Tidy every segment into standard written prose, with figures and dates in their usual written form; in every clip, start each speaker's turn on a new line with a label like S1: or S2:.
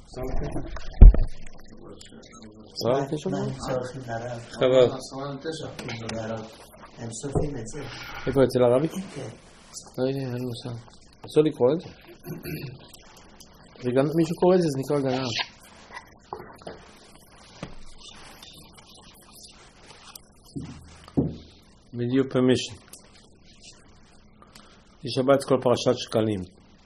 S1: חבל.
S2: הם סופים את זה.
S1: איפה אצל הרבי?
S2: כן.
S1: לא יודע, אין מושג. אסור לקרוא את זה? וגם מישהו קורא את זה, זה נקרא גנב. With your permission. יש שבת כל פרשת שקלים.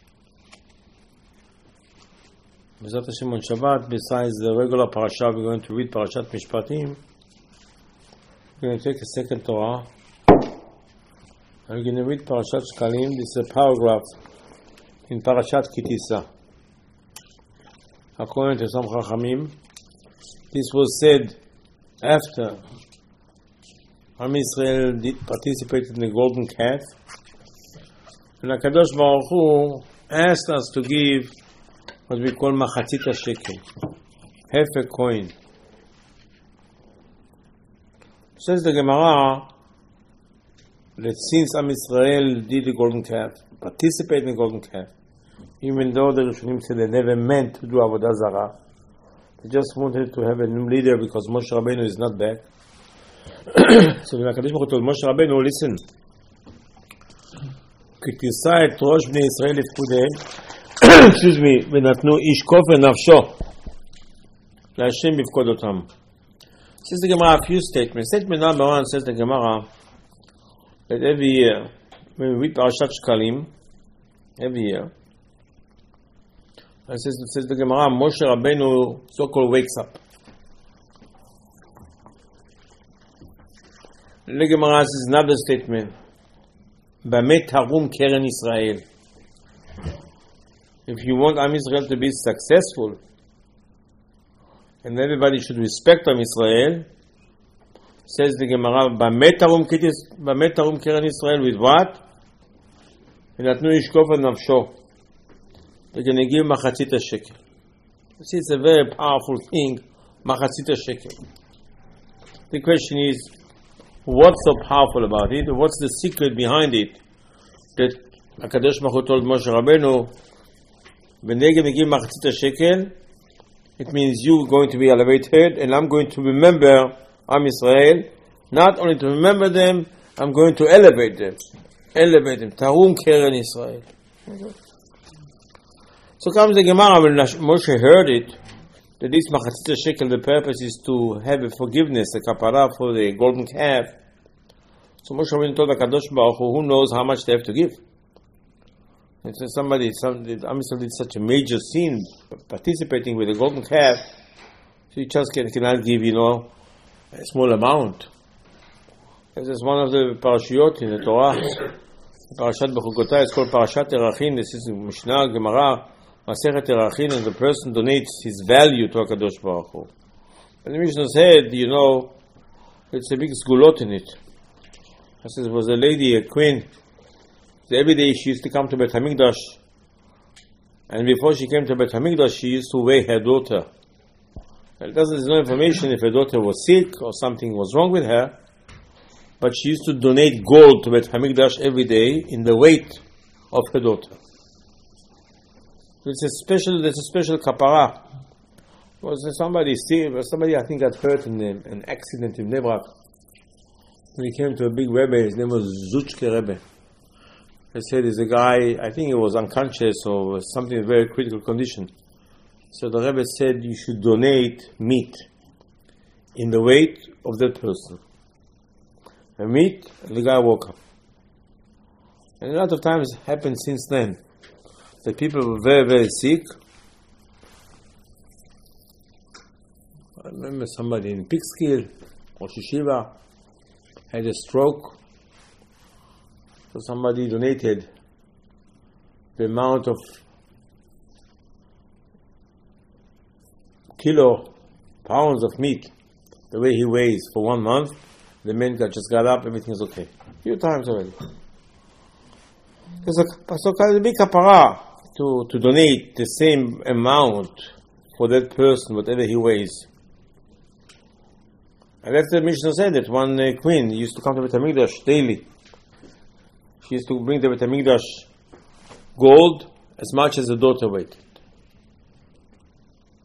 S1: בעזרת השם on Shabbat, besides the regular parasha, we're going to read Parashat Mishpatim. We're going to take a second Torah. And we're going to read Parashat Shkalim. This is a paragraph in Parashat Kitisa. According to some Chachamim, this was said after Am Israel participated in the golden calf. And HaKadosh Baruch Hu asked us to give what we call Machatzit HaShekel, half a coin. Says the Gemara that since Am Israel did the golden calf, participated in the golden calf, even though the Rishonim said they never meant to do Avodah Zarah, they just wanted to have a new leader because Moshe Rabbeinu is not back. So when HaKadosh Baruch Hu told Moshe Rabbeinu, listen, כי תישא את ראש בני ישראל לפקודיהם, excuse me, ונתנו איש כופר נפשו להשם בפקוד אותם. Says the Gemara a few statements. Statement number one says the Gemara that every year, when we read Parashat Shkalim, every year, it says the Gemara, Moshe Rabbeinu so-called wakes up. The Gemara says another statement, B'met harum keren Israel. If you want Am Israel to be successful, and everybody should respect Am Israel, says the Gemara, B'met harum keren Israel, with what? ונתנו איש כופר נפשו. They're going to give Machatzit HaShekel. See, it's a very powerful thing, Machatzit HaShekel. The question is, what's so powerful about it? What's the secret behind it? That HaKadosh Baruch Hu told Moshe Rabbeinu, when they're going to give Machatzit HaShekel, it means you're going to be elevated, and I'm going to remember Am Israel. Not only to remember them, I'm going to elevate them. Elevate them. Tarum keren Israel. So comes the Gemara, when Moshe heard it, that this Machatzit HaShekel, the purpose is to have a forgiveness, a kapara for the golden calf. So Moshe Rabbeinu told HaKadosh Baruch Hu, who knows how much they have to give? And so Am Israel did such a major sin, participating with the golden calf, so you just cannot give, a small amount. This is one of the parashiyot in the Torah. Parashat Bechukotah is called Parashat Erachin. This is Mishnah, Gemara, Masechet Erachin, and the person donates his value to HaKadosh Baruch Hu. And the Mishnah said, it's a big sgulot in it. There was a lady, a queen. So every day she used to come to Beit HaMikdash. And before she came to Beit HaMikdash, she used to weigh her daughter. There's no information if her daughter was sick or something was wrong with her. But she used to donate gold to Beit HaMikdash every day in the weight of her daughter. There's a special kapara. Somebody I think got hurt in an accident in Bnei Brak. When he came to a big Rebbe, his name was Zuchke Rebbe. They said there's a guy, I think he was unconscious or something in a very critical condition. So the Rebbe said you should donate meat in the weight of that person. And meat, and the guy woke up. And a lot of times it happened since then. The people were very, very sick. I remember somebody in Peekskill or Shishiva had a stroke. So somebody donated the amount of pounds of meat, the way he weighs, for 1 month. The man just got up, everything is okay. A few times already. There's a big kapara to donate the same amount for that person, whatever he weighs. And that's the Mishnah said that one queen used to come to Beit HaMikdash daily. She used to bring to Beit HaMikdash gold as much as the daughter weighted.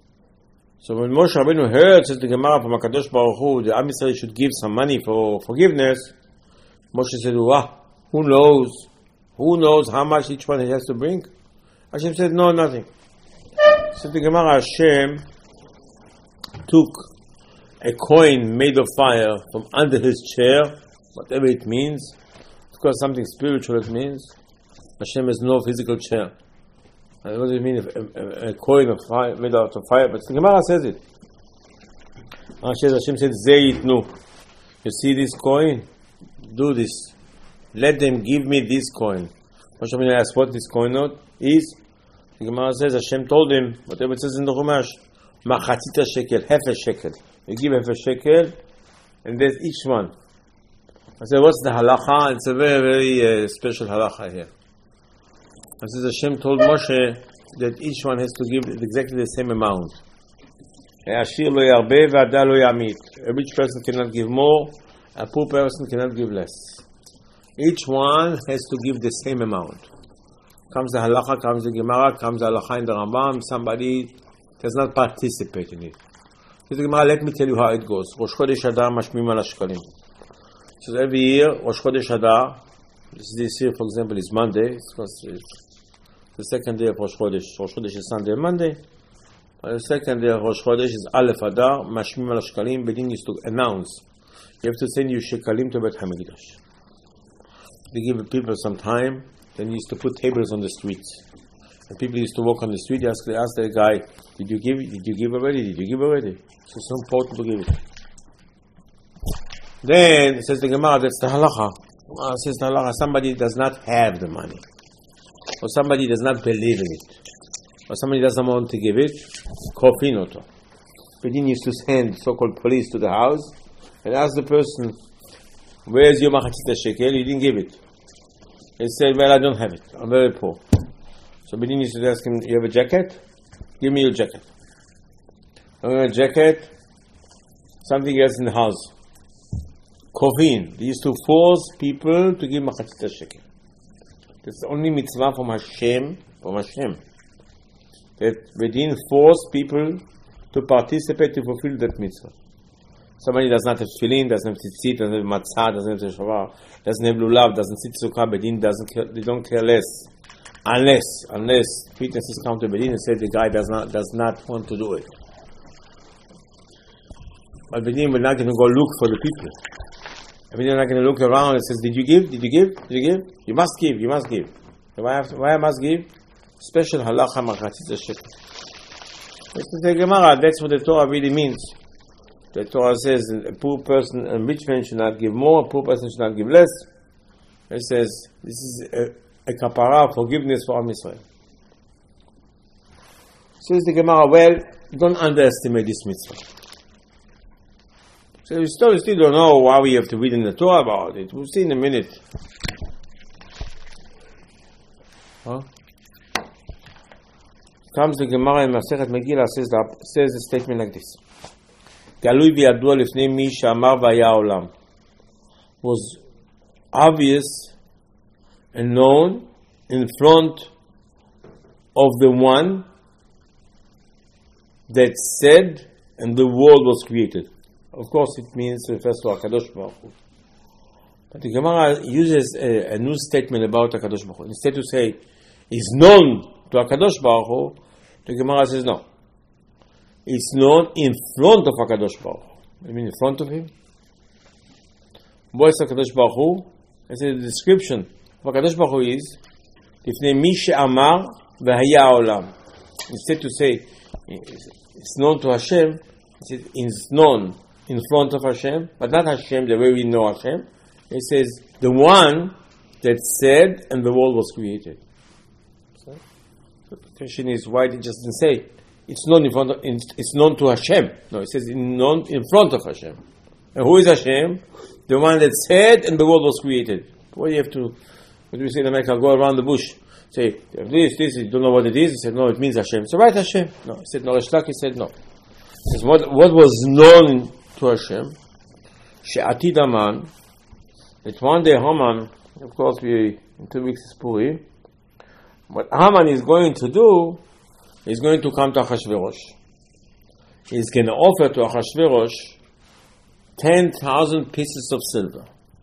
S1: So when Moshe Rabbeinu heard, says the Gemara from HaKadosh Baruch Hu, the Am Yisrael should give some money for forgiveness, Moshe said, who knows? Who knows how much each one has to bring? Hashem said, no, nothing. So the Gemara, Hashem took a coin made of fire from under his chair, whatever it means. Of course, something spiritual it means. Hashem has no physical chair. What does it mean? A coin of fire, made out of fire? But the Gemara says it. Hashem said, Zeitnu. You see this coin? Do this. Let them give me this coin. Moshe Rabbeinu asked what this coin is. The Gemara says, Hashem told him, whatever it says in the Chumash, Machatzita shekel, half a shekel. You give half a shekel, and there's each one. I said, what's the halacha? It's a very, very special halacha here. I said, Hashem told Moshe that each one has to give exactly the same amount. A rich person cannot give more, a poor person cannot give less. Each one has to give the same amount. Comes the halacha, comes the Gemara, comes the halacha in the Rambam, somebody does not participate in it. So the Gemara, let me tell you how it goes. Rosh Chodesh Adar mashmim al hashkalim. So every year, Rosh Chodesh Adar, this year for example is Monday, it's the second day of Rosh Chodesh. Rosh Chodesh is Sunday and Monday. The second day of Rosh Chodesh is Aleph Adar, mashmim al hashkalim. Bedin used to announce, you have to send you shekalim to Bet HaMikdash. They give people some time. Then used to put tables on the streets, and people used to walk on the street. Ask the guy, "Did you give? Did you give already? Did you give already?" So it's so important to give it. Then says the Gemara, that's the halacha. Says the halacha, somebody does not have the money, or somebody does not believe in it, or somebody doesn't want to give it. Kofin oto. But he used to send so-called police to the house and ask the person, "Where's your machatzita shekel? You didn't give it." He said, well, I don't have it. I'm very poor. So Bedin used to ask him, you have a jacket? Give me your jacket. I have a jacket. Something else in the house. Kovin. They used to force people to give machatzita shekel. That's the only mitzvah from Hashem. That Bedin forced people to participate to fulfill that mitzvah. Somebody does not have tefillin, doesn't have tzitzit, doesn't have matzah, doesn't have shavar, doesn't have lulav, doesn't sit sukkah, Bedin they don't care less. Unless witnesses come to Bedin and say the guy does not want to do it. But Bedin will not going to go look for the people. Bedin are not going to look around and says, Did you give? You must give. Why I must give? Special halacha machatzita shekel. The Gemara, that's what the Torah really means. The Torah says a poor person, a rich man should not give more, a poor person should not give less. It says this is a kapara, forgiveness for Am Yisrael. Says the Gemara, well, don't underestimate this mitzvah. So we still don't know why we have to read in the Torah about it. We'll see in a minute. Comes the Gemara in Masechet Megillah, says the statement like this. גלוי וידוע לפני מי שאמר והיה העולם. Was obvious and known in front of the one that said and the world was created. Of course it means it refers to HaKadosh Baruch Hu. But the Gemara uses a new statement about HaKadosh Baruch Hu. Instead to say is known to HaKadosh Baruch Hu, the Gemara says no. It's known in front of HaKadosh Baruch Hu. I mean in front of him. What is HaKadosh Baruch Hu? It's a description of HaKadosh Baruch Hu is לפני מי שאמר והיה העולם. Instead to say it's known to Hashem, it's known in front of Hashem, but not Hashem the way we know Hashem. It says the one that said and the world was created. So the question is, why did it just didn't say it's known in front of, it's known to Hashem? No, it says known in front of Hashem. And who is Hashem? The one that said and the world was created. What do you have to? What do we say in America? Go around the bush. Say this. You don't know what it is. He said no, it means Hashem. So right, Hashem. No, he said no. Resh Lakish said no. He says what was known to Hashem? She'atid Haman. That one day Haman, of course, in 2 weeks is Purim. What Haman is going to do is going to come to Achashverosh. is going to offer to Achashverosh 10,000 pieces of silver.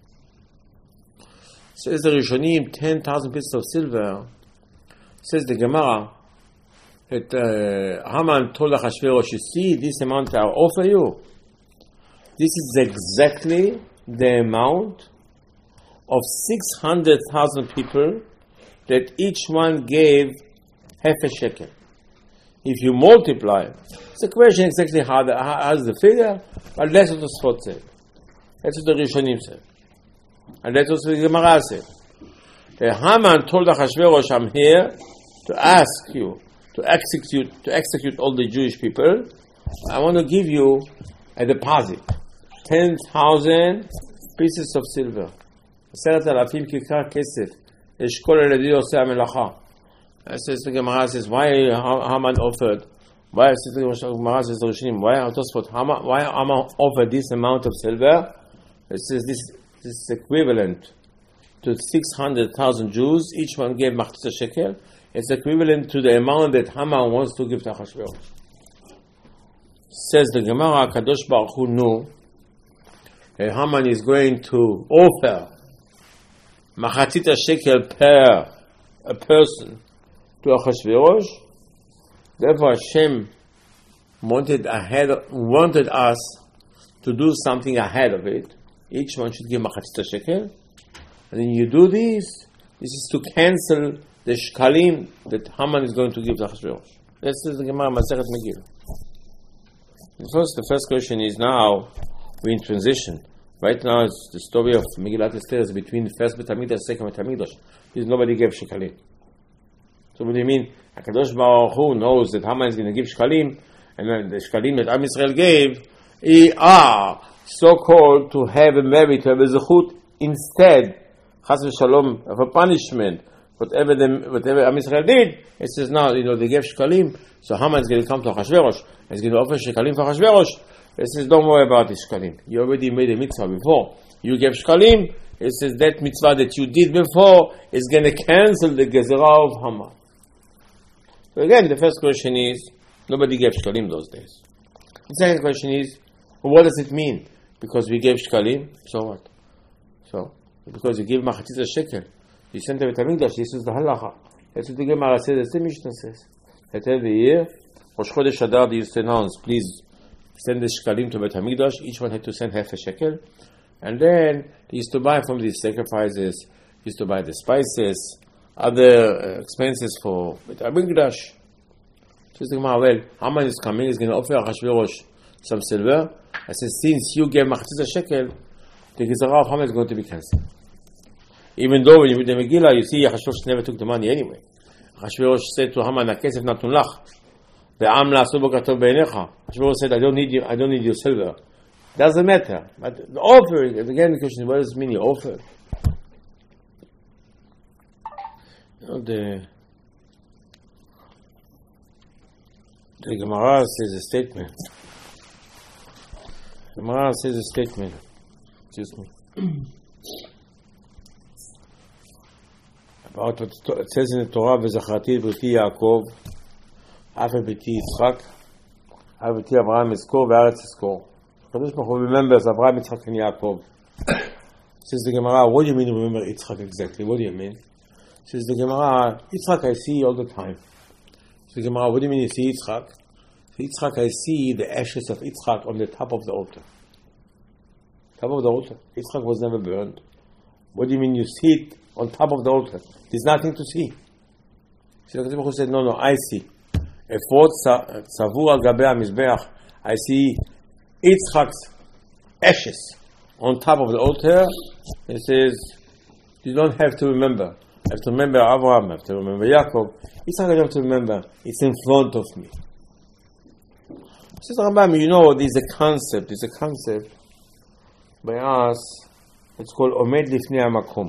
S1: Says the Rishonim, 10,000 pieces of silver. Says the Gemara that Haman told Achashverosh, you see this amount I offer you? This is exactly the amount of 600,000 people that each one gave half a shekel. If you multiply, it's a question exactly how's the figure, but that's what the Sfot said. That's what the Rishonim said. And that's what the Gemara said. The Haman told Achashverosh, I'm here to ask you to execute all the Jewish people. I want to give you a deposit, 10,000 pieces of silver. 10,000 כיכר כסף. אשכול על ידי עושה המלאכה. Says the Gemara says, why Haman offered? Why the Gemara says the Rishonim? Why Haman offered this amount of silver? It says this is equivalent to 600,000 Jews. Each one gave machzor shekel. It's equivalent to the amount that Haman wants to give to Achashverosh. Says the Gemara, Kadosh Baruch Hu knew that Haman is going to offer machzor shekel per a person to Achashverosh. Therefore Hashem wanted us to do something ahead of it. Each one should give machzor shekel. And then you do this is to cancel the shkalim that Haman is going to give to Achashverosh. This is the Gemara Masechet Megillah. The first question is, now we're in transition. Right now it's the story of Megillat Esther is between the first Bet HaMikdash, second Bet HaMikdash. Because nobody gave shkalim. So what do you mean? HaKadosh Baruch Hu knows that Haman is going to give shkalim, and then the shkalim that Am Yisrael gave are so-called to have a merit, to have a zechut, instead, chas v'shalom, of a punishment, whatever Am Yisrael did. It says now, they gave shkalim, so Haman is going to come to Achashverosh, and he's going to offer shkalim for Achashverosh. It says, don't worry about the shkalim. You already made a mitzvah before. You gave shkalim. It says that mitzvah that you did before is going to cancel the gezerah of Haman. So again, the first question is, nobody gave shkalim those days. The second question is, well, what does it mean? Because we gave shkalim, so what? So, because you give machzor shekel, you sent the Bet HaMikdash, this is the halacha. That's what the Gemara says, that's the Mishnah says. That every year, Rosh Chodesh Adar, they used to announce, please send the shkalim to Bet HaMikdash. Each one had to send half a shekel. And then they used to buy from these sacrifices, used to buy the spices, other expenses for Bet HaMikdash. Says the Gemara, well, Haman is coming, he's going to offer Achashverosh some silver. I said, since you gave machzor shekel, the gezerah of Haman is going to be cancelled. Even though when you read the Megillah, you see Achashverosh never took the money anyway. Achashverosh said to Haman, "Hakesef natun lach, ve'am la'asu bo katov be'einecha." Achashverosh said, I don't need your silver. Doesn't matter. But the offering, again the question is, what does it mean you offer? The Gemara says a statement. Excuse me. About what it says in the Torah, "V'zacharti b'riti Yaakov, af b'riti Yitzchak, af b'riti Avraham eskor ve'aretz eskor." Kadosh Baruch Hu remembers Avraham, Yitzchak, and Yaakov. Says the Gemara, what do you mean remember Yitzchak exactly? What do you mean? Says the Gemara, Yitzchak I see all the time. Says the Gemara, what do you mean you see Yitzchak? Yitzchak I see the ashes of Yitzchak on the top of the altar. Top of the altar. Yitzchak was never burned. What do you mean you see it on top of the altar? There's nothing to see. So the Kadosh said, no, I see. Efod tzavur al gabei hamizbeach. I see Yitzchak's ashes on top of the altar. It says, you don't have to remember. You have to remember Avraham, you have to remember Yaakov. Yitzchak, you have to remember. It's in front of me. Says Rambam, there's a concept by us. It's called Omed Lifnei HaMakom.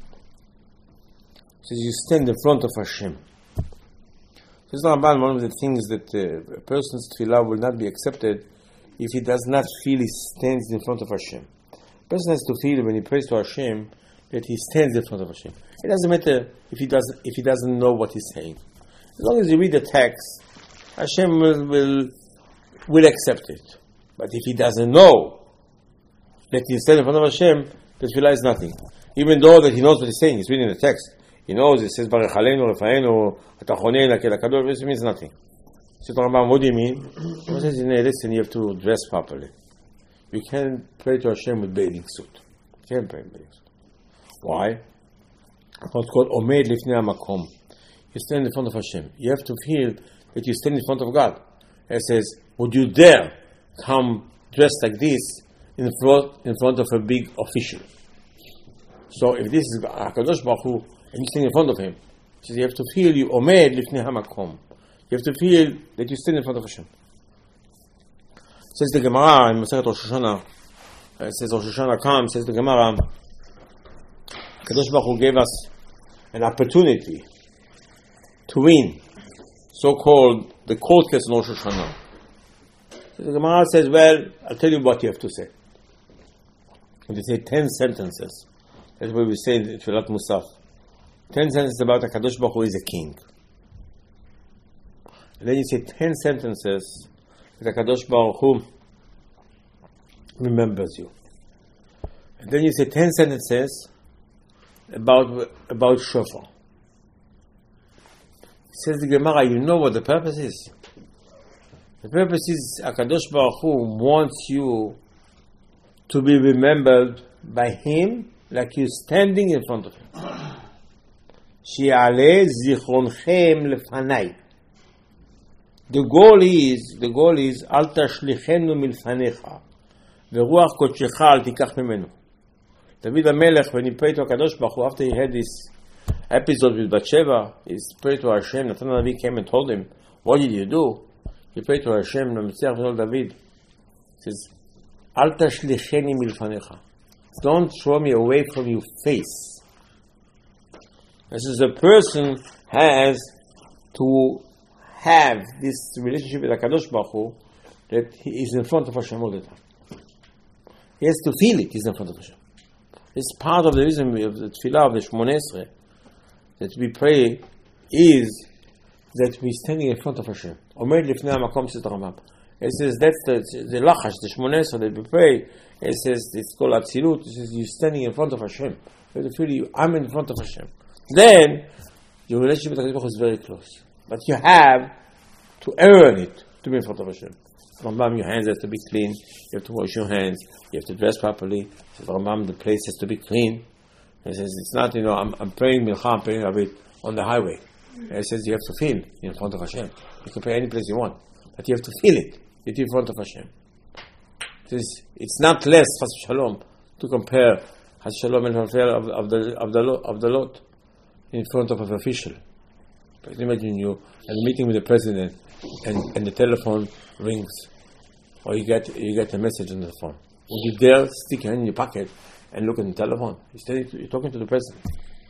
S1: Says you stand in front of Hashem. Says Rambam, one of the things that a person's tefillah will not be accepted if he does not feel he stands in front of Hashem. A person has to feel when he prays to Hashem that he stands in front of Hashem. It doesn't matter if he doesn't know what he's saying. As long as you read the text, Hashem will will accept it. But if he doesn't know that he's standing in front of Hashem, the tefillah is nothing. Even though that he knows what he's saying, he's reading the text. He knows it says Baruch Aleinu Refaenu Atachonei Lakel HaKadosh. This means nothing. So Rambam, what do you mean? He says, listen, you have to dress properly. You can't pray to Hashem with bathing suit. You can't pray in bathing suit. Why? It's called Omed Lifnei HaMakom. You stand in front of Hashem. You have to feel that you stand in front of God. It says, would you dare come dressed like this in front of a big official? So if this is HaKadosh Baruch Hu, and you stand in front of him, he says you have to feel you Omed Lifnei HaMakom. You have to feel that you stand in front of Hashem. Says the Gemara in Masechet Rosh Hashanah. It says Rosh Hashanah comes. Says the Gemara, HaKadosh Baruch Hu gave us an opportunity to win, so-called the court case in Rosh Hashanah. So the Gemara says, well, I'll tell you what you have to say. And they say 10 sentences. That's what we say in Tfilat Musaf. 10 sentences about HaKadosh Baruch Hu is a king. And then you say 10 sentences that HaKadosh Baruch Hu remembers you. And then you say 10 sentences about shofar. Says the Gemara, you know what the purpose is? The purpose is HaKadosh Baruch Hu wants you to be remembered by Him like you're standing in front of Him. Shi'aleh zichronchem lefanai. The goal is Al tashlichenu milfanecha veruach kodshecha al tikach mimenu. David HaMelech, when he prayed to HaKadosh Baruch Hu, after he had this episode with Bathsheba, he prayed to Hashem. Nathan HaNavi came and told him, what did you do? He prayed to Hashem, and told David, he says, Al tashlicheni milfanecha. Don't throw me away from your face. This is a person has to have this relationship with HaKadosh Baruch Hu, that he is in front of Hashem all the time. He has to feel it, he's in front of Hashem. It's part of the reason of the tefillah of the Shmoneh Esrei that we pray is that we're standing in front of Hashem. Omed Lifnei HaMakom, says the Rambam. It says that's the lachash, the Shmoneh Esrei that we pray. It says it's called Atzilut. It says you're standing in front of Hashem. You have to feel I'm in front of Hashem. Then your relationship with HaKadosh Baruch Hu is very close. But you have to earn it to be in front of Hashem. Rambam, your hands have to be clean. You have to wash your hands. You have to dress properly. Says Rambam, the place has to be clean. He says it's not, I'm praying Mincha, I'm praying Avit on the highway. He says you have to feel in front of Hashem. You can pray any place you want, but you have to feel it. You're in front of Hashem. It's not less, Chas Shalom, to compare Chas Shalom and affair of the Lot in front of an official. But imagine you at a meeting with the president, and the telephone rings, or you get a message on the phone. Would you dare stick your hand in your pocket and look at the telephone? You're talking to the president.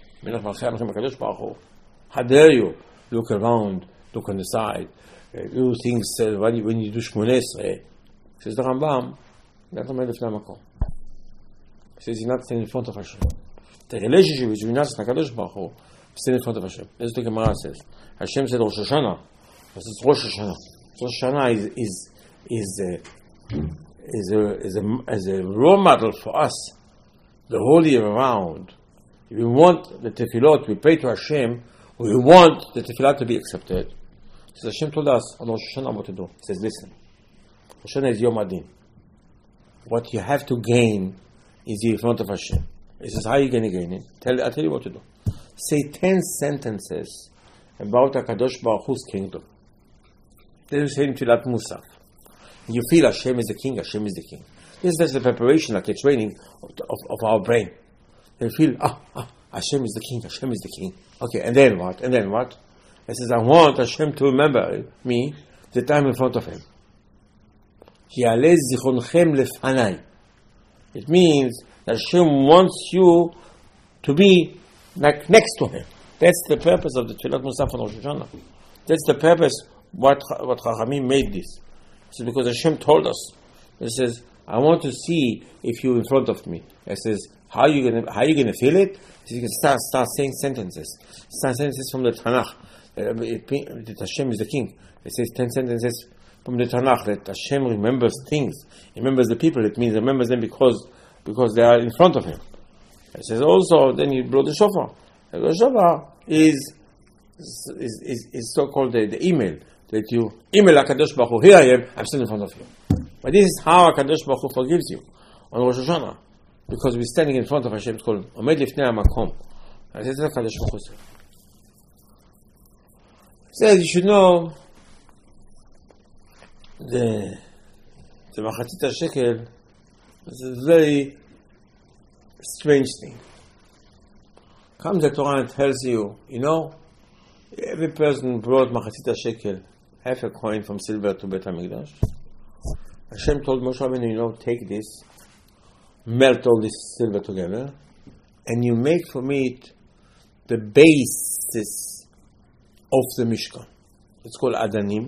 S1: How dare you look around, look on the side, do things when you do Shmoneh Esrei? Says the Rambam, not Omed Lifnei HaMakom. Says you're not standing in front of Hashem. The relationship between us and HaKadosh Baruch Hu, stand in front of Hashem. This is what the Gemara says. Hashem said Rosh Hashanah. This is Rosh Hashanah. Rosh Hashanah is a role model for us the whole year around. If we want the tefillot, we pray to Hashem, we want the tefillah to be accepted. So Hashem told us on Rosh Hashanah what to do. He says, listen, Rosh Hashanah is Yom Adin. What you have to gain is in front of Hashem. He says, how are you going to gain it? I'll tell you what to do. Say 10 sentences about HaKadosh Baruch Hu's kingdom. Then you say in Tfilat Musaf. You feel Hashem is the king, Hashem is the king. This is the preparation, like a training of our brain. You feel, Hashem is the king, Hashem is the king. Okay, and then what? It says, I want Hashem to remember me that I'm in front of Him. It means that Hashem wants you to be like next to Him. That's the purpose of the Tfilat Musaf on Rosh Hashanah. That's the purpose what Chachamim made this. It's because Hashem told us. It says, I want to see if you're in front of me. It says, how are you gonna feel it? So you can start saying sentences. Start sentences from the Tanakh. That Hashem is the king. It says 10 sentences from the Tanakh that Hashem remembers things. He remembers the people. It means he remembers them because they are in front of him. It says also, then he blow the shofar. The shofar is so-called the email, that you email HaKadosh Baruch Hu, here I am, I'm still in front of you. But this is how HaKadosh Baruch Hu forgives you on Rosh Hashanah, because we're standing in front of Hashem. It's called Omed Lifnei HaMakom. And this is HaKadosh Baruch Hu says. He says you should know the Machatzit HaShekel is a very strange thing. Comes the Torah and tells you, every person brought Machatzit HaShekel, half a coin from silver to Beit HaMikdash. Hashem told Moshe Rabbeinu, take this, melt all this silver together, and you make for me the basis of the Mishkan. It's called Adanim.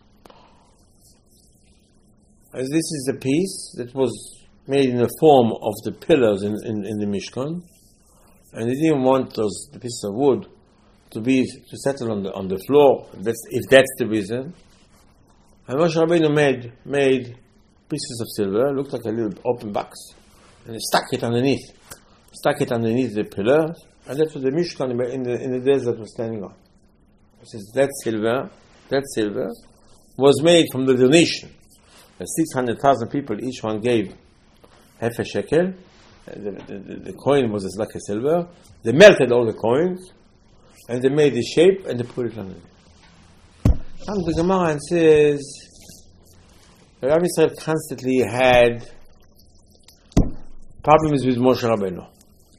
S1: As this is a piece that was made in the form of the pillars in the Mishkan, and they didn't want the pieces of wood to settle on the floor. If that's the reason. And Moshe Rabbeinu made pieces of silver, looked like a little open box, and he stuck it underneath the pillars, and that's what the Mishkan in the desert was standing on. It says that silver was made from the donation. 600,000 people, each one gave half a shekel. The coin was like a silver. They melted all the coins, and they made the shape, and they put it underneath. Comes the Gemara and says, Rabbi Israel constantly had problems with Moshe Rabbeinu.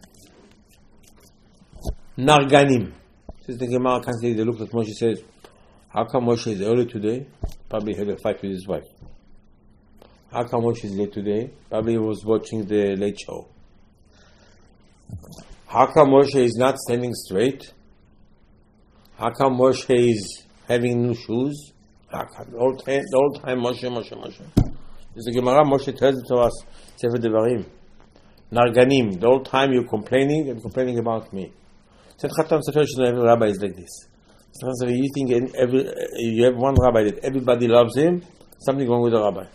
S1: Narganim. Says the Gemara constantly, they looked at Moshe and says, how come Moshe is early today? Probably had a fight with his wife. How come Moshe is late today? Probably he was watching the Late Show. How come Moshe is not standing straight? How come Moshe is having new shoes? The whole time Moshe. This is the Gemara. Moshe tells it to us, Sefer Devarim. Narganim. The whole time you're complaining about me. Said Khatam Sefer, every rabbi is like this. You think you have one rabbi that everybody loves him, something wrong with the rabbi.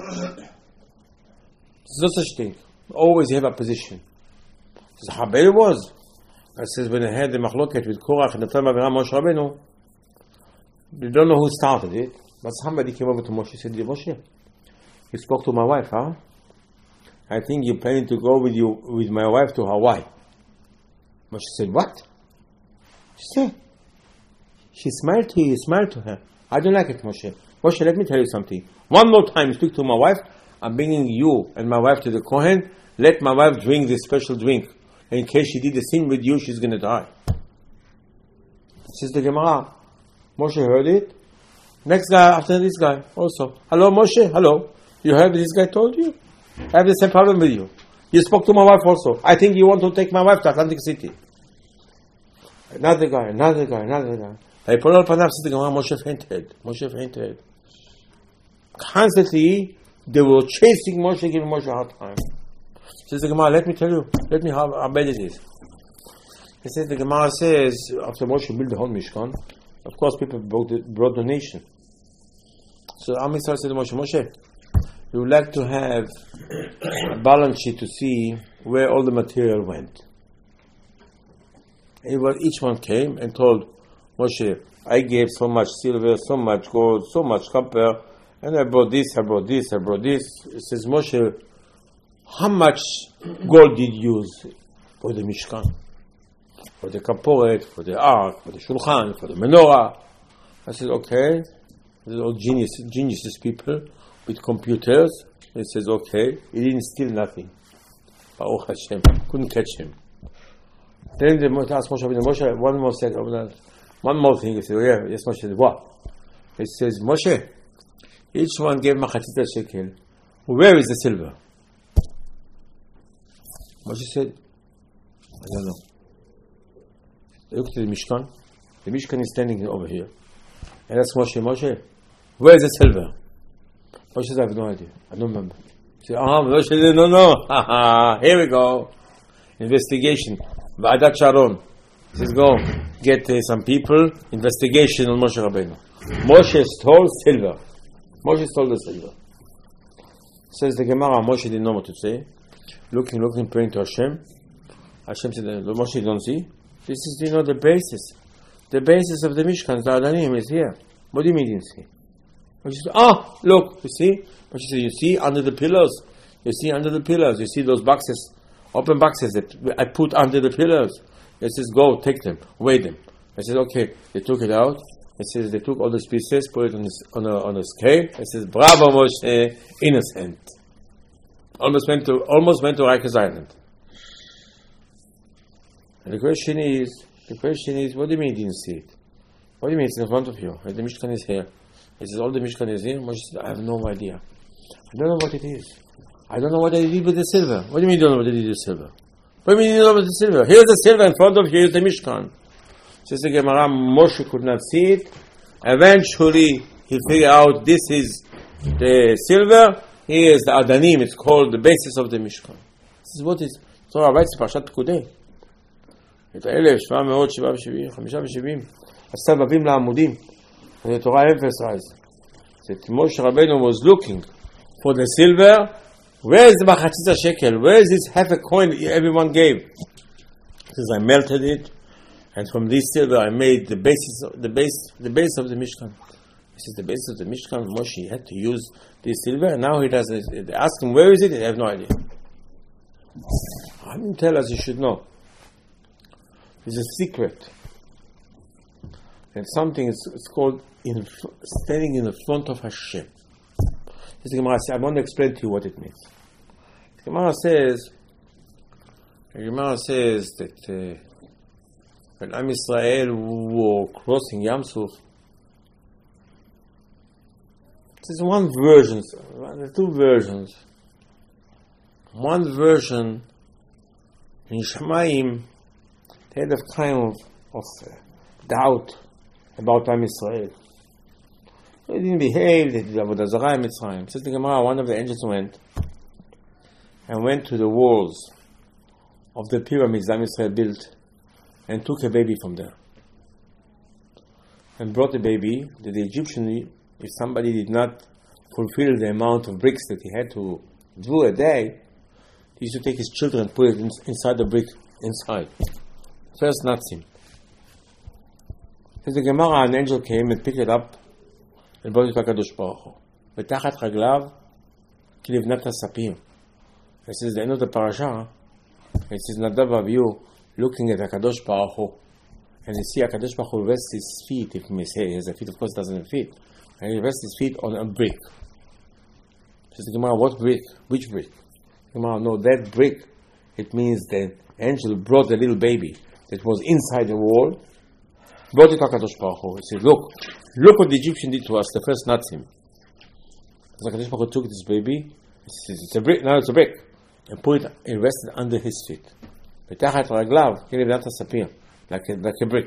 S1: There's no such thing. Always you have a position. Says how bad it was. It says when they had the machloket with Korach and the time of Moshe Rabbeinu, they don't know who started it, but somebody came over to Moshe and said, Moshe, you spoke to my wife, huh? I think you're planning to go with my wife to Hawaii. Moshe said, what? She said, she smiled to you, you smiled to her. I don't like it, Moshe. Moshe, let me tell you something. One more time you speak to my wife, I'm bringing you and my wife to the Kohen. Let my wife drink this special drink. In case she did the sin with you, she's going to die. Says the Gemara. Moshe heard it. Next guy after this guy also. Hello, Moshe. Hello. You heard this guy told you? I have the same problem with you. You spoke to my wife also. I think you want to take my wife to Atlantic City. Another guy. I put on Panav, says the Gemara, Moshe fainted. Constantly, they were chasing Moshe, giving Moshe a hard time. Says the Gemara, let me tell you how bad it is. He says, the Gemara says, after Moshe built the whole Mishkan, of course people brought donation. So Am Yisrael said to Moshe, we would like to have a balance sheet to see where all the material went. And each one came and told Moshe, I gave so much silver, so much gold, so much copper, and I brought this. It says, Moshe, how much gold did you use for the Mishkan? For the Kaporet, for the Ark, for the Shulchan, for the Menorah? I said, okay. These are all geniuses people with computers. He says, okay. He didn't steal nothing. Baruch Hashem. Couldn't catch him. Then they asked Moshe, one more thing. He said, yes, Moshe said, what? He says, Moshe, each one gave Machatzit shekel. Where is the silver? Moshe said, I don't know. They looked at the Mishkan. The Mishkan is standing over here. And asked Moshe, where is the silver? Moshe said, I have no idea. I don't remember. He said, Moshe said, no. Here we go. Investigation. Va'adat Sharon. He says, go get some people. Investigation on Moshe Rabbeinu. Moshe stole silver. Moshe stole the silver. Says the Gemara, Moshe didn't know what to say. Looking, praying to Hashem. Hashem said, Moshe, you don't see? This is, the basis. The basis of the Mishkan, the Adanim, is here. What do you mean you didn't see? Moshe said, look, you see? Moshe said, you see under the pillars? You see under the pillars? You see those boxes, open boxes that I put under the pillars? It says, go, take them, weigh them. I said, okay. They took it out. It says, they took all these pieces, put it on a scale. It says, bravo, Moshe, innocent. Almost went to Rikers Island. And the question is, what do you mean you didn't see it? What do you mean it's in front of you? The Mishkan is here. It says, all the Mishkan is here. Moshe said, I have no idea. I don't know what it is. I don't know what they did with the silver. What do you mean you don't know what they did with the silver? What do you mean you don't know what the silver? Here's the silver in front of you, here's the Mishkan. Says the Gemara, Moshe could not see it. Eventually, he figured out this is the silver. Here is the Adanim. It's called the basis of the Mishkan. This is what is Torah writes in Parashat Pekudei. את 1775 הסבבים לעמודים. The Torah emphasized that Moshe Rabbeinu was looking for the silver. Where is the machatzis shekel? Where is this half a coin everyone gave? He says, I melted it, and from this silver I made the base of the Mishkan. This is the base of the Mishkan. Moshe had to use this silver, and now he doesn't. They ask him, where is it? They have no idea. I didn't tell us, you should know. There's a secret. And something is called standing in the front of Hashem. I want to explain to you what it means. The Gemara says that when Am Yisrael were crossing Yam Suf, there's two versions. One version in Shamayim, they had a kind of doubt about Am Yisrael. They didn't behave, they did Avodah Zarah in Mitzrayim. Says the Gemara, one of the angels went to the walls of the pyramids Am Yisrael built and took a baby from there. And brought the baby that the Egyptian, if somebody did not fulfill the amount of bricks that he had to do a day, he used to take his children and put it inside the brick, inside. First Nazim. Says the Gemara, an angel came and picked it up and brought it to HaKadosh Baruch Hu. ותחת רגליו כלבנת הספים. It says the end of the parasha. It says Nadav Avihu looking at HaKadosh Baruch Hu, and you see HaKadosh Baruch Hu rests his feet. If he may say his feet, of course, doesn't have feet, and he rests his feet on a brick. Says the Gemara, what brick? Which brick? The Gemara, no, that brick. It means the angel brought the little baby that was inside the wall, brought it to HaKadosh Baruch Hu. He said, look what the Egyptian did to us, the first Nazim. So HaKadosh Baruch Hu took this baby, he says, it's a brick, now it's a brick, and put it and rested under his feet. ותחת רגליו כלבנת הספיר, like a brick.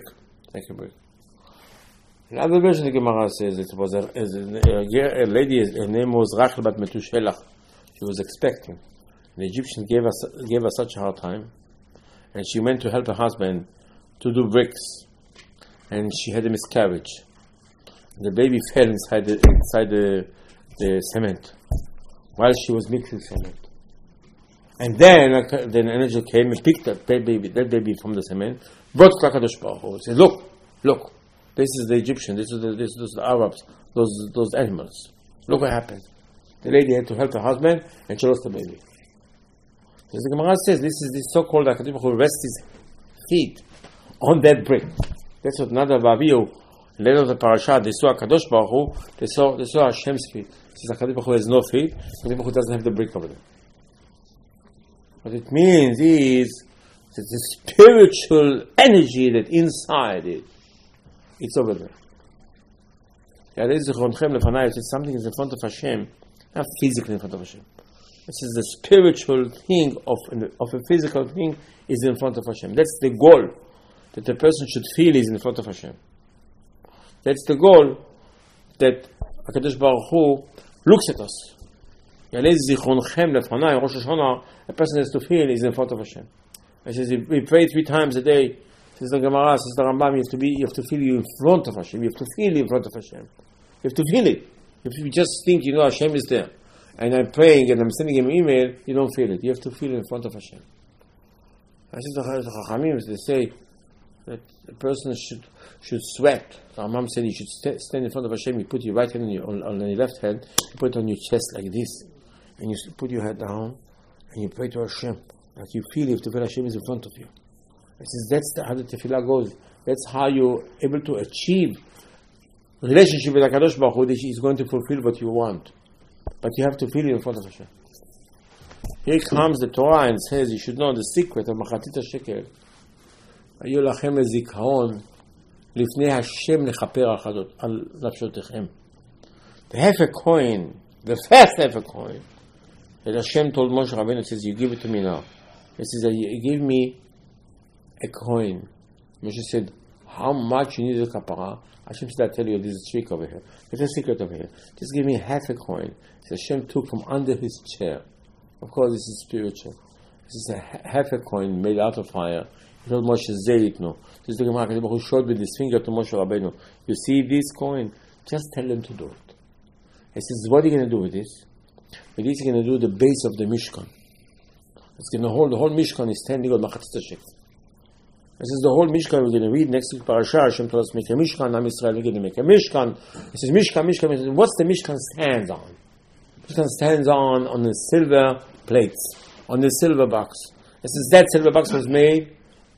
S1: Another version of the Gemara says it was a lady, her name was Rachel bat Metushelach. She was expecting. The Egyptians gave her such a hard time, and she went to help her husband to do bricks, and she had a miscarriage. The baby fell inside the cement while she was mixing cement. And then an angel came and picked that baby from the cement, brought it to HaKadosh Baruch Hu, and said, look, this is the Egyptian, this is the Arabs, those animals. Look what happened. The lady had to help her husband, and she lost the baby. As the Gemara says, this is the so-called HaKadosh Baruch Hu rests his feet on that brick. That's what Nadav Avihu, later of the parasha, they saw HaKadosh Baruch Hu, they saw Hashem's feet. It says HaKadosh Baruch Hu has no feet, HaKadosh Baruch Hu doesn't have the brick over there. What it means is that the spiritual energy that inside it, it's over there. It's something is in front of Hashem, not physically in front of Hashem. This is the spiritual thing of a physical thing is in front of Hashem. That's the goal that the person should feel is in front of Hashem. That's the goal that HaKadosh Baruch Hu looks at us. A person has to feel he's in front of Hashem. He says, we pray 3 times a day. Says the Gemara, says the Rambam, you have to feel you in front of Hashem. You have to feel in front of Hashem. You have to feel it. If you just think, Hashem is there, and I'm praying and I'm sending him an email, you don't feel it. You have to feel it in front of Hashem. I said the Chachamim, they say that a person should sweat. Our mom said you should stand in front of Hashem, you put your right hand on your left hand, you put it on your chest like this, and you put your head down, and you pray to Hashem. Like you feel if the Hashem is in front of you. It says that's how the tefillah goes. That's how you're able to achieve relationship with HaKadosh Baruch Hu, that He is going to fulfill what you want. But you have to feel it in front of Hashem. Here comes the Torah and says you should know the secret of Machatzit HaShekel. היו לכם לזיכרון לפני השם לכפר על נפשותיכם. The half a coin, the first half a coin, that Hashem told Moshe Rabbeinu, says, you give it to me now. He says, you give me a coin. Moshe said, how much you need a kapara? Hashem said, I tell you, there's a trick over here. There's a secret over here. Just give me half a coin. So Hashem took from under his chair. Of course, this is spiritual. This is a half a coin made out of fire. He told Moshe, Zayitno. This is the Gemara who showed with his finger to Moshe Rabbeinu. You see this coin? Just tell them to do it. He says, what are you going to do with this? With this, you're going to do the base of the Mishkan. It's going to hold, the whole Mishkan is standing on Machatzit HaShekel. This is the whole Mishkan we're going to read next week. Parasha, Hashem told us make a Mishkan. Am Yisrael, we're going to make a Mishkan. It says Mishkan. What's the Mishkan stand on? Mishkan stands on the silver plates, on the silver box. It says that silver box was made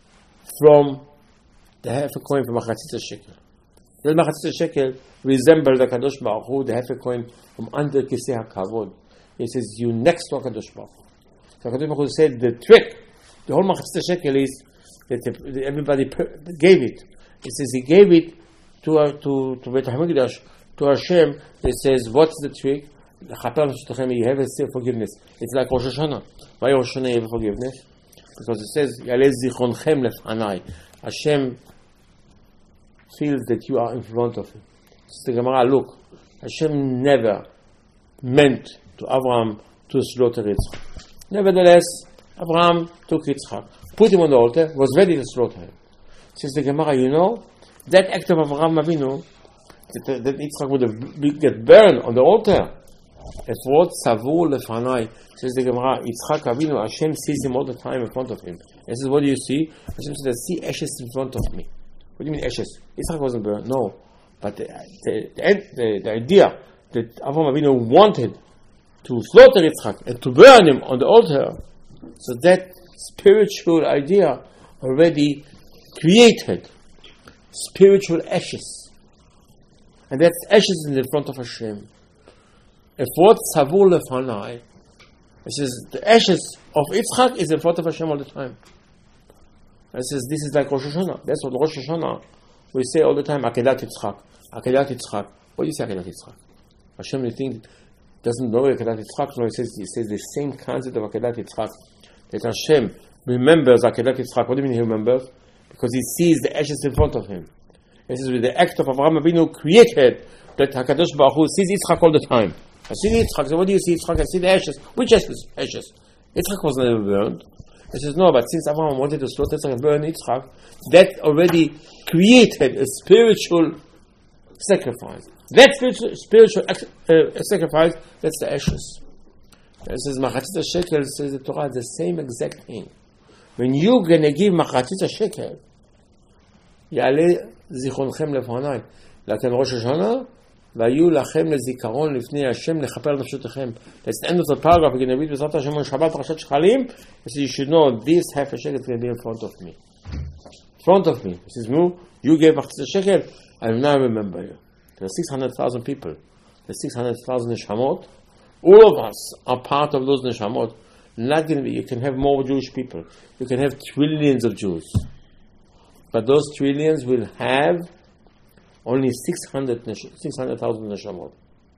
S1: from the half a coin from Machatzit HaShekel. The Machatzit HaShekel resembled the Kadosh Baruch Hu, the half a coin from under Kisei HaKavod. It says you next to Kadosh Baruch Hu. So Kadosh Baruch Hu said the trick, the whole Machatzit HaShekel is that everybody gave it. It says he gave it to Beit HaMikdash, to Hashem. It says, what's the trick? You have a still forgiveness. It's like Rosh Hashanah. Why Rosh Hashanah you have forgiveness? Because it says, Yalez zichronchem lefanai. Hashem feels that you are in front of him. It's the Gemara, look, Hashem never meant to Abraham to slaughter Yitzchak. Nevertheless, Abraham took Yitzchak, put him on the altar, was ready to slaughter him. Says the Gemara, that act of Abraham Avinu, that Yitzchak would have get burned on the altar. Efrod savur lefanai. Says the Gemara, Yitzchak Avinu, Hashem sees him all the time in front of him. And says, what do you see? Hashem says, I see ashes in front of me. What do you mean ashes? Yitzchak wasn't burned. No. But the idea that Avraham Avinu wanted to slaughter Yitzchak and to burn him on the altar, so that spiritual idea already created spiritual ashes. And that's ashes in the front of Hashem. Efrod savur lefanai. It says the ashes of Yitzchak is in front of Hashem all the time. It says this is like Rosh Hashanah. That's what Rosh Hashanah we say all the time. Akedat Yitzchak, Akedat Yitzchak. What do you say Akedat Yitzchak? Hashem, you think, doesn't know Akedat Yitzchak? No, he says the same concept of Akedat Yitzchak. That Hashem remembers Akedat Yitzchak. What do you mean he remembers? Because he sees the ashes in front of him. It says with the act of Avraham Avinu created that HaKadosh Baruch Hu sees Yitzchak all the time. I see Yitzchak. So what do you see Yitzchak? I see the ashes. Which ashes? Ashes. Yitzchak was never burned. He says, no, but since Abraham wanted to slaughter Yitzchak and burn Yitzchak, that already created a spiritual sacrifice. That spiritual sacrifice, that's the ashes. It says, Machatzit HaShekel, says the Torah, the same exact thing. When you're going to give Machatzit HaShekel, Ya'ale zichronchem lefanai. Like in Rosh Hashanah, Vayu lachem lezikaron lifnei Hashem lechaper nafshotechem. That's the end of the paragraph. We're going to read with Hashem on Shabbat Parashat Shchalim. It says you should know this half a shekel is going to be in front of me. In front of me. It says, you gave Machatzit HaShekel, I will now remember you. There are 600,000 people. There are 600,000 neshamot. All of us are part of those neshamot. Not going to be. You can have more Jewish people. You can have trillions of Jews. But those trillions will have only 600,000 neshamot.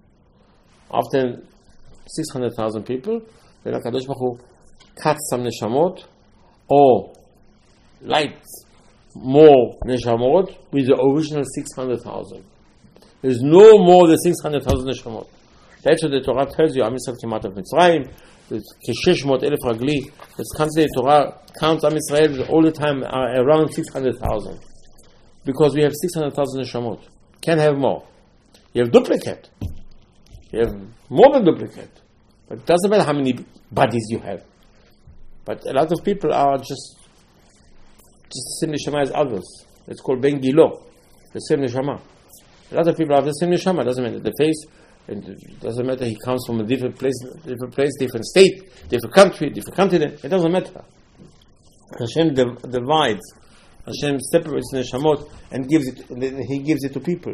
S1: After 600,000 people, then HaKadosh Baruch Hu cuts some neshamot or lights more neshamot with the original 600,000. There's no more than 600,000 neshamot. That's what the Torah tells you. Am Yisrael Kemat of Mitzrayim. K600,000 ragli. It's constantly the Torah counts Am Yisrael all the time around 600,000. Because we have 600,000 neshamot. Can't have more. You have duplicate. You have more than duplicate. But it doesn't matter how many bodies you have. But a lot of people are just the same neshama as others. It's called Ben Gilo, the same neshama. A lot of people have the same neshama. It doesn't matter the face, and it doesn't matter he comes from a different place, different state, different country, different continent. It doesn't matter. Hashem divides. Hashem separates the neshamot and gives it. And then He gives it to people.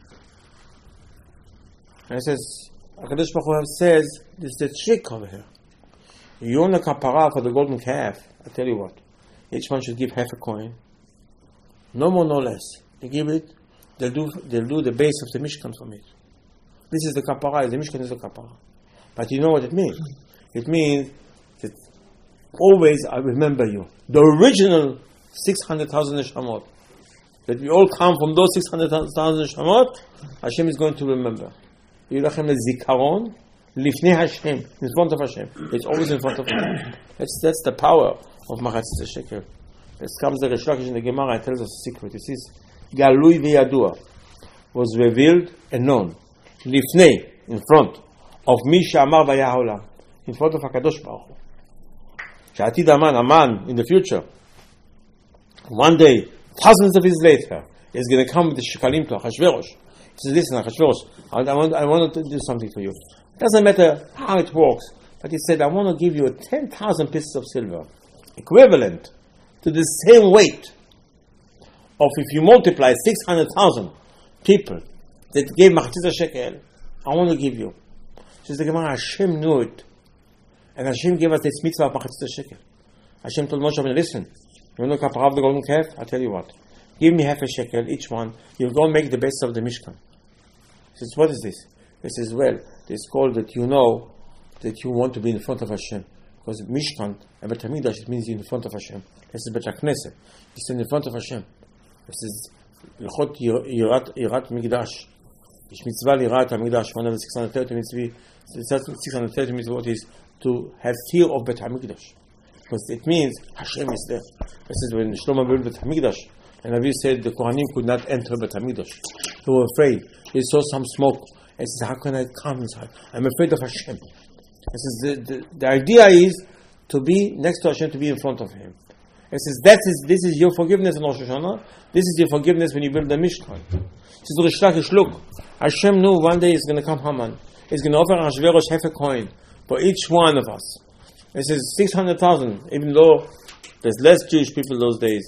S1: And it says, HaKadosh Baruch Hu says, this is the trick over here. You own a kapara for the golden calf. I tell you what, each one should give half a coin. No more, no less. You give it, they'll do the base of the Mishkan from it. This is the kapara. The Mishkan is the kapara. But you know what it means? It means that always I remember you. The original 600,000 neshamot. That we all come from those 600,000 neshamot. Hashem is going to remember. Yilachem lezikaron lifnei Hashem, in front of Hashem. It's always in front of Hashem. That's the power of Machatzis HaShekel. It comes the Rish Lakish in the Gemara and tells us a secret. It says, Galui v'yadua was revealed and known. Lifnei, in front of Mi she'amar v'yah haolam, in front of HaKadosh Baruch Hu. She'atid Aman, in the future, one day, thousands of years later, is going to come with the shekalim to Achashverosh. He says, listen, Achashverosh, I want to do something for you. It doesn't matter how it works, but he said, I want to give you 10,000 pieces of silver, equivalent to the same weight of if you multiply 600,000 people that gave Machatzis HaShekel, I want to give you. Says the Gemara, Hashem knew it, and Hashem gave us this mitzvah of Machatzis HaShekel. Hashem told Moshe, listen, you want to kapara of the golden calf? I'll tell you what. Give me half a shekel, each one. You'll go make the best of the Mishkan. He says, what is this? He says, well, it's called that you know that you want to be in front of Hashem. Because Mishkan and Bet HaMikdash, it means you're in front of Hashem. This is Bet HaKnesset. You stand in front of Hashem. This is L'chot Yirat Mikdash. Ish mitzvah Yirat HaMikdash. One of the 630 mitzvot is to have fear of Bet HaMikdash. Because it means Hashem is there. This is when Shlomo built Bet HaMikdash. And Avi said the Kohanim could not enter Bet HaMikdash. They were afraid. They saw some smoke. He says, how can I come inside? I'm afraid of Hashem. He says, the idea is to be next to Hashem, to be in front of Him. He says, this is your forgiveness in Rosh Hashanah. This is your forgiveness when you build the Mishkan. He says, Rish Lakish, look, Hashem knew one day is going to come Haman. He's going to offer Achashverosh half a coin for each one of us. He says, 600,000, even though there's less Jewish people those days.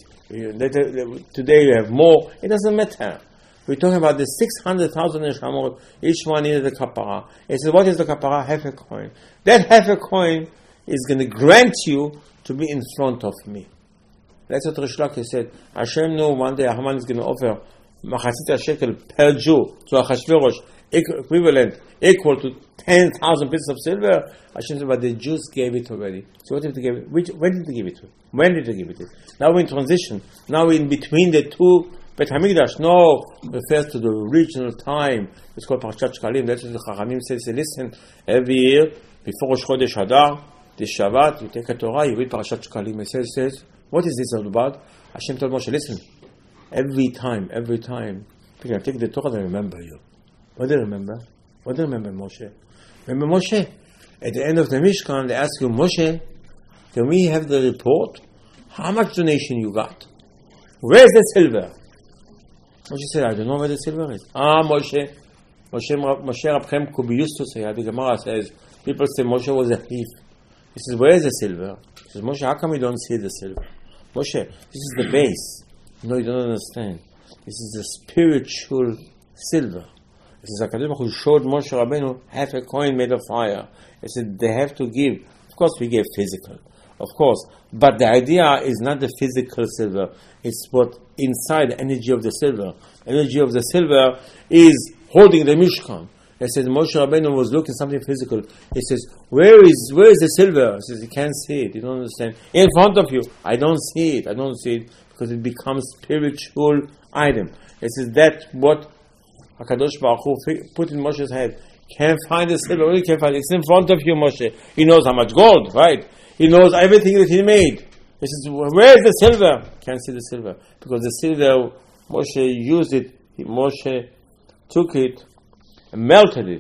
S1: Today you have more. It doesn't matter. We're talking about the 600,000 neshamot. Each one needed a kapara. He says, what is the kapara? Half a coin. That half a coin is going to grant you to be in front of me. That's what Rish Lakish said. Hashem knew one day Haman is going to offer Machatzis HaShekel per Jew to Achashverosh, equivalent, equal to 10,000 pieces of silver. Hashem said, but the Jews gave it already. So what did they give it? When did they give it to? When did they give it to? Now we're in transition. Now we're in between the two Bet HaMikdash. No, refers to the original time. It's called Parashat Shkalim. That's what the Chachamim says. Listen, every year, before Rosh Chodesh Adar, this Shabbat, you take a Torah, you read Parashat Shkalim. It says, what is this all about? Hashem told Moshe, listen, every time, people take the Torah, they remember you. What do you remember? What do you remember, Moshe? Remember Moshe? At the end of the Mishkan, they ask you, Moshe, can we have the report? How much donation you got? Where's the silver? Moshe said, I don't know where the silver is. Moshe Rabchem Kubi used to say, the Gemara says, people say Moshe was a thief. He says, where is the silver? He says, Moshe, how come you don't see the silver? Moshe, this is the base. No, you don't understand. This is the spiritual silver. He says, HaKadosh Baruch Hu showed Moshe Rabbeinu half a coin made of fire. He said, they have to give. Of course, we gave physical. Of course. But the idea is not the physical silver. It's what inside the energy of the silver. Energy of the silver is holding the Mishkan. He says, Moshe Rabbeinu was looking at something physical. He says, where is the silver? He says, you can't see it. You don't understand. In front of you. I don't see it. Because it becomes spiritual item. He says, that's what HaKadosh Baruch Hu put in Moshe's head. Can't find the silver. Only can't find it. It's in front of you, Moshe. He knows how much gold, right? He knows everything that he made. He says, where is the silver? Can't see the silver. Because the silver, Moshe used it. Moshe took it and melted it.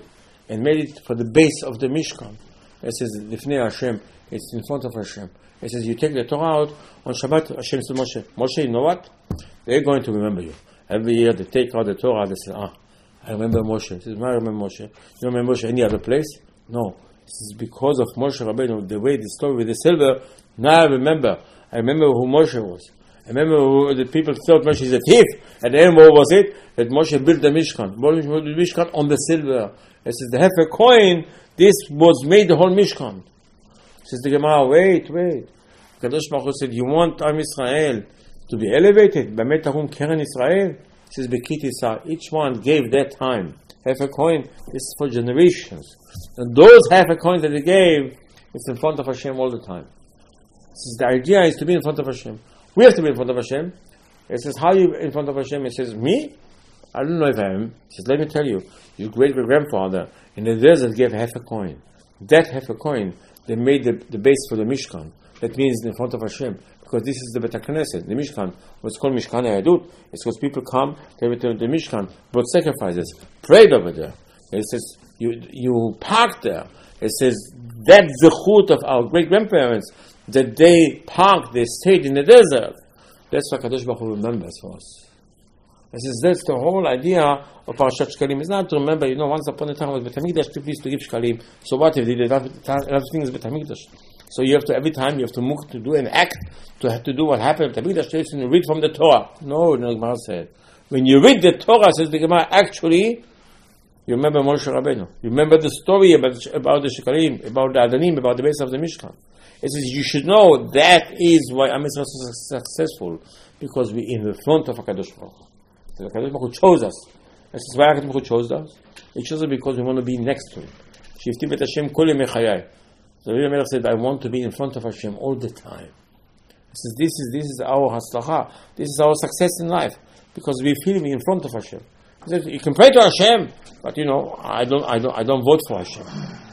S1: and made it for the base of the Mishkan. It says, Lifnei Hashem, it's in front of Hashem. It says, you take the Torah out, on Shabbat, Hashem says, Moshe, you know what? They're going to remember you. Every year they take out the Torah, they say, I remember Moshe. He says, I remember Moshe. You remember Moshe any other place? No. This is because of Moshe Rabbeinu, the way the story with the silver. Now I remember who Moshe was. I remember who the people thought Moshe is a thief. At the end, what was it? That Moshe built the Mishkan. Moshe built the Mishkan on the silver. It says, the Hefer coin, this was made the whole Mishkan. Says the Gemara, wait. Kadosh Baruch Hu said, you want Am Israel to be elevated? B'met Tarum Keren Israel? Says Bekitisa, each one gave their time. Half a coin, this is for generations. And those half a coin that they gave, it's in front of Hashem all the time. Says the idea is to be in front of Hashem. We have to be in front of Hashem. It says, how are you in front of Hashem? It says, me? I don't know if I am. It says, let me tell you, your great-great-grandfather in the desert gave half a coin. That half a coin, they made the base for the Mishkan. That means in front of Hashem. Because this is the Bet HaKnesset, the Mishkan. What's called Mishkan HaYadut. It's because people come, they return to the Mishkan, brought sacrifices, prayed over there. It says, you parked there. It says, that's the chut of our great-grandparents, that they parked, they stayed in the desert. That's what Kadosh Baruch Hu remembers for us. It says, that's the whole idea of Parashat Shkalim. It's not to remember, once upon a time was Bet HaMikdash, took this to give Shkalim. So what if they did other things Bet HaMikdash? So you have to, every time you have to do an act, to have to do what happened at the Mikdash, and you read from the Torah. No, the Gemara said. When you read the Torah, says the Gemara, actually, you remember Moshe Rabbeinu. You remember the story about the Shekalim, about the Adanim, about the base of the Mishkan. It says you should know that is why Am Yisrael is so successful, because we're in the front of HaKadosh Baruch Hu. So HaKadosh Baruch Hu chose us. This is why HaKadosh Baruch Hu chose us. He chose us because we want to be next to Him. Shifti bet Hashem kol yemei chayai. The Rebbe Melech said, I want to be in front of Hashem all the time. He says, this is our haslacha. This is our success in life, because we feel in front of Hashem. He said, you can pray to Hashem, but I don't vote for Hashem.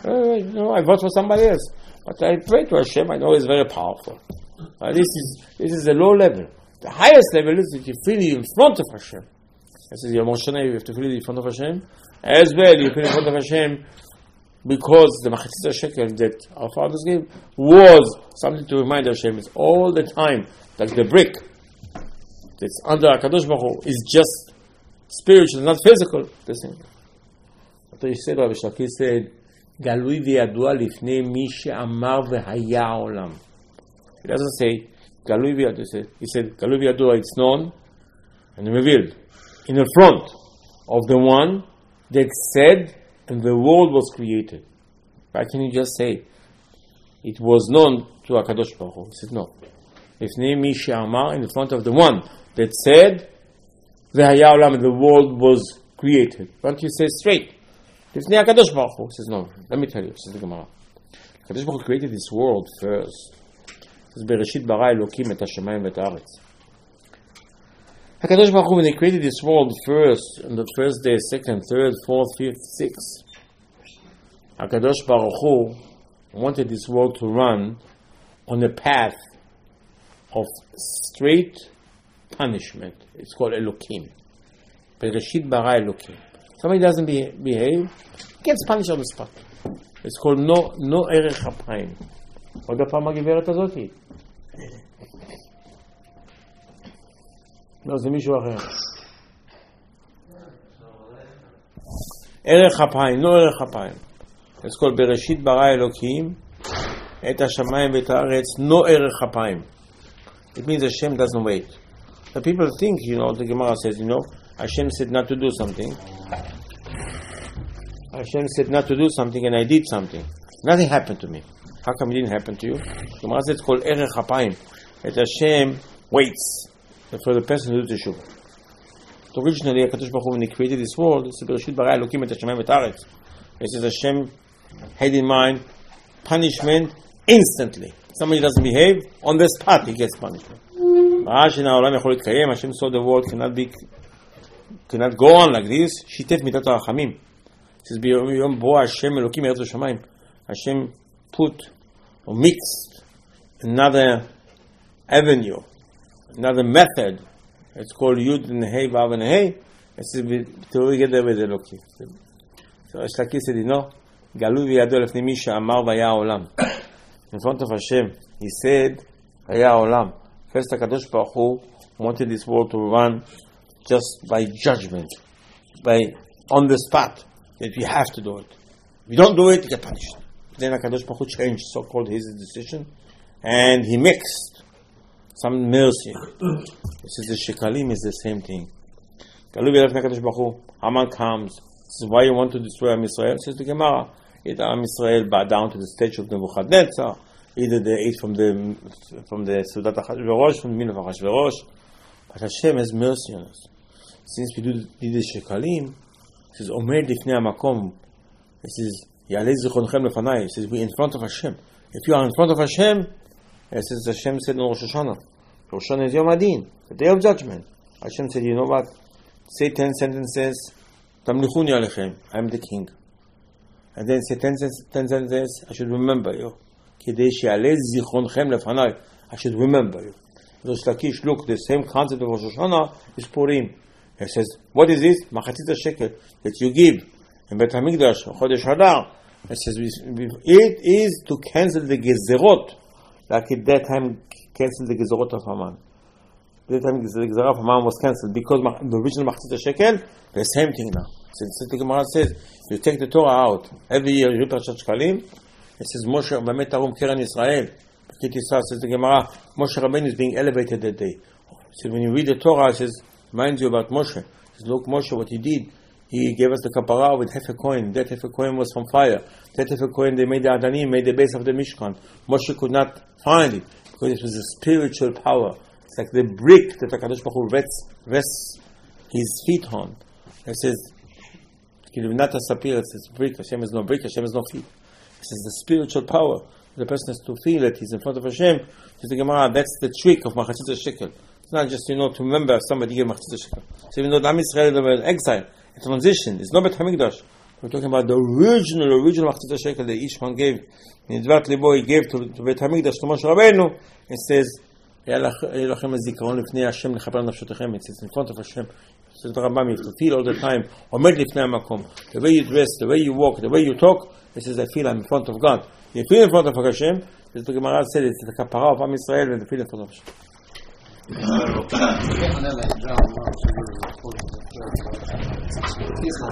S1: I vote for somebody else. But I pray to Hashem. I know it's very powerful. This is the low level. The highest level is that you feel in front of Hashem. He says, Yom Shana, you have to feel in front of Hashem. As well, you feel in front of Hashem, because the Machatzit Shekel that our fathers gave was something to remind Hashem. It's all the time, like the brick that's under HaKadosh Baruch Hu is just spiritual, not physical. The same. After he said, Rabbi Shakir said, Galui v'yadua lifnei mi she'amar v'haya olam. He doesn't say Galui v'yadua. He said Galui v'yadua, it's known and revealed in the front of the one that said, and the world was created. Why can you just say it was known to HaKadosh Baruch Hu? He said no. Lifnei mi she'amar, in the front of the one that said v'haya olam, and the world was created. Why don't you say straight? Lifnei HaKadosh Baruch Hu. He says no. Let me tell you, says the Gemara. HaKadosh Baruch Hu created this world first. It says Bereshit bara Elokim et hashamayim v'et haaretz. HaKadosh Baruch Hu, when He created this world first, on the first day, second, third, fourth, fifth, sixth, HaKadosh Baruch Hu wanted this world to run on a path of straight punishment. It's called Elokim. Bereshit bara Elokim. Somebody doesn't behave, gets punished on the spot. It's called no erech apayim. עוד הפעם הגברת הזאת? לא, זה מישהו אחר. ערך אפיים, לא ערך אפיים. It's called בראשית ברא אלוקים את השמיים ואת הארץ, no ערך אפיים. It means Hashem doesn't wait. The people think, the Gemara says, Hashem said not to do something. Hashem said not to do something and I did something. Nothing happened to me. How come it didn't happen to you? The Gemara says it's called Erech HaPayim. That Hashem waits for the person to do teshuvah. So originally, HaKadosh Baruch Hu, when He created this world, He said, Bereshit bara Elokim et hashamayim v'et haaretz. It says Hashem had in mind punishment instantly. Somebody doesn't behave, on the spot He gets punishment. Hashem saw the world cannot go on like this. Shitef mitat ha'rachamim. It says, B'yom bo Hashem Elokim eretz v'shamayim. Hashem put or mixed another avenue, another method. It's called Yud and Hey, Vav and Hey. It says together with Elokim. So Reish Lakish said, Galu v'yado lefnei mi she'amar v'haya olam. In front of Hashem, he said, Haya olam. First, HaKadosh Baruch Hu wanted this world to run just by judgment, by on the spot, that we have to do it. If you don't do it, you get punished. Then HaKadosh Baruch Hu changed, so-called his decision, and he mixed some mercy. This is the Shekalim is the same thing. Galu v'yado lefnei HaKadosh Baruch Hu. Haman comes. This is why you want to destroy Am Yisrael. Says the Gemara. Either Am Yisrael bow down to the statue of Nebuchadnezzar, either they ate from the Seudat Achashverosh, from the meal of Achashverosh. But Hashem has mercy on us. Since we do the Shekalim, it says, Omer lifnei hamakom. It says, Ya'aleh zichronchem lefanai. It says, we're in front of Hashem. If you are in front of Hashem, it says, Hashem said in Rosh Hashanah. Rosh Hashanah is Yom Adin, the day of judgment. Hashem said, you know what? Say 10 sentences. Tamlichuni alechem. I am the king. And then say 10 sentences. I should remember you. Kidei she'aleh zichronchem lefanai. I should remember you. Reish Lakish, look, the same concept of Rosh Hashanah is Purim. He says, what is this? Machatzit shekel that you give in Beit HaMikdash, Chodesh Hadar. He says, it is to cancel the gezerot, like at that time cancel the gezerot of Haman. That time the gezerot of Haman was cancelled because the original Machatzit shekel, the same thing now. Since the Gemara says, you take the Torah out every year, you Parashat Shekalim. It says, Moshe Bamet Arum Keren Yisrael. Says the Gemara, Moshe Rabbeinu is being elevated that day. So when you read the Torah, it says, reminds you about Moshe. It says, look, Moshe, what he did, he gave us the kapara with half a coin. That half a coin was from fire. That half a coin, they made the Adanim, made the base of the Mishkan. Moshe could not find it because it was a spiritual power. It's like the brick that HaKadosh Baruch Hu rests his feet on. It says, Kilivnata Sapir, it says brick. Hashem has no brick, Hashem has no feet. It says the spiritual power. The person has to feel that he's in front of Hashem. Says the Gemara, that's the trick of Machatzit shekel. It's not just, to remember somebody gave Machatzit shekel. So even though the Am Yisrael were in exile, a transition, it's not Beit HaMikdash. We're talking about the original Machatzit shekel that each one gave. In Dvat Libo, he gave to Beit HaMikdash, to Moshe Rabbeinu. It says, it says in front of Hashem. Says the Rambam, you have to feel all the time, the way you dress, the way you walk, the way you talk. It says, I feel I'm in front of God. You feel in front of Hashem, as the Gemara said, it's the kapara of Am Yisrael when you feel in front of Hashem.